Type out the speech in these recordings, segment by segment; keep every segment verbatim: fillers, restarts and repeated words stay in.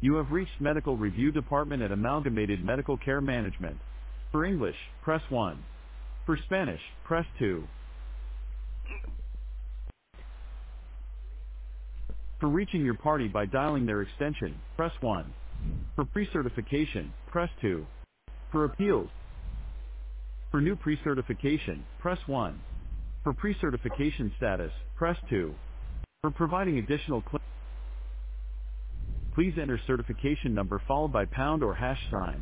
You have reached Medical Review Department at Amalgamated Medical Care Management. For English, press one. For Spanish, press two. For reaching your party by dialing their extension, press one. For pre-certification, press two. For appeals, for new pre-certification, press one. For pre-certification status, press two. For providing additional cl- please enter certification number followed by pound or hash sign.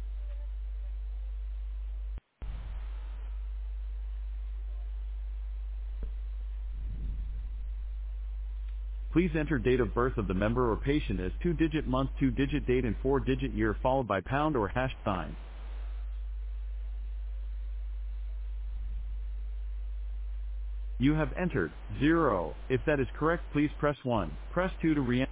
Please enter date of birth of the member or patient as two-digit month, two-digit date, and four-digit year followed by pound or hash sign. You have entered zero. If that is correct, please press one. Press two to re-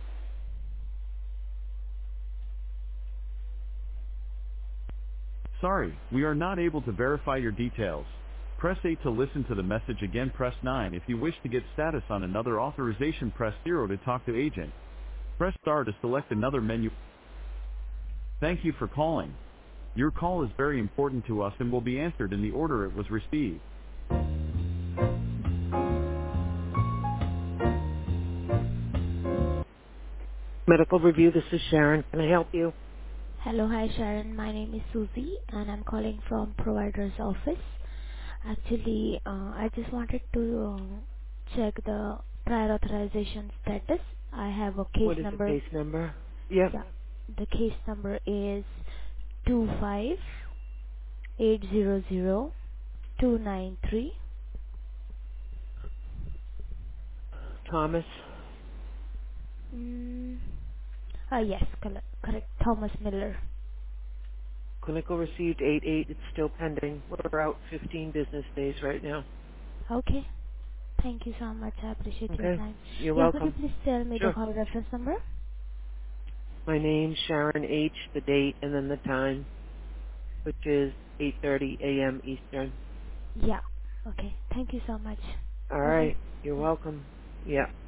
Sorry, we are not able to verify your details. Press eight to listen to the message again. Press nine if you wish to get status on another authorization. Press zero to talk to agent. Press star to select another menu. Thank you for calling. Your call is very important to us and will be answered in the order it was received. Medical review, this is Sharon. Can I help you? Hello. Hi, Sharon. My name is Susie, and I'm calling from provider's office. Actually, uh, I just wanted to uh, check the prior authorization status. I have a case What is the number. case number? Yep. Yeah, the case number is two five eight zero zero two nine three. Thomas. Mm, uh, yes, col- correct. Thomas Miller. Clinical received eight eight. It's still pending. We're out fifteen business days right now. Okay. Thank you so much. I appreciate your Okay. time. You're Yeah, could you welcome. please tell me the Sure. call reference number? My name's Sharon H, the date, and then the time, which is eight thirty a.m. Eastern. Yeah. Okay. Thank you so much. All Bye-bye. right. You're welcome. Yeah.